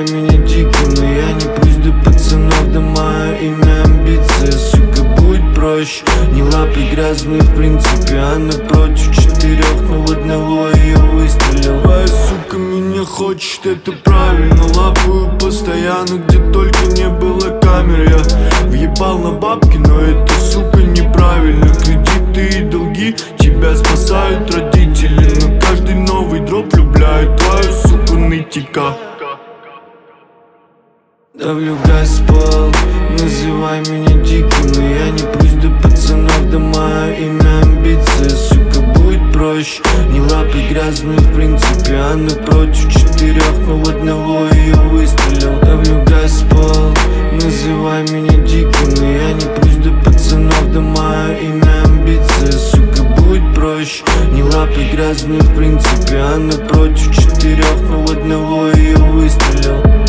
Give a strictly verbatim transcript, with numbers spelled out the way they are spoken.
Называй меня диким, но я не пусть до пацанов, да мое имя амбиция. Сука, будет проще, не лапы грязные в принципе, а напротив четырех, но в одного ее выстрелил. Твоя сука меня хочет, это правильно, лапаю постоянно, где только не было камер. Я въебал на бабки, но это, сука, неправильно. Кредиты и долги, тебя спасают родители, но каждый новый дроп влюбляет твою суку нытика. Давлю газ в пол, называй меня диким, но я не пусть до пацанов, да мое имя амбиция. Сука, будет проще, не лапы грязные в принципе, а напротив четырех, но в одного ее выстрелил. Давлю газ в пол, называй меня диким, но я не пусть до пацанов, да мое имя амбиция. Сука, будет проще, не лапы грязные в принципе, а напротив четырех, но в одного ее выстрелил.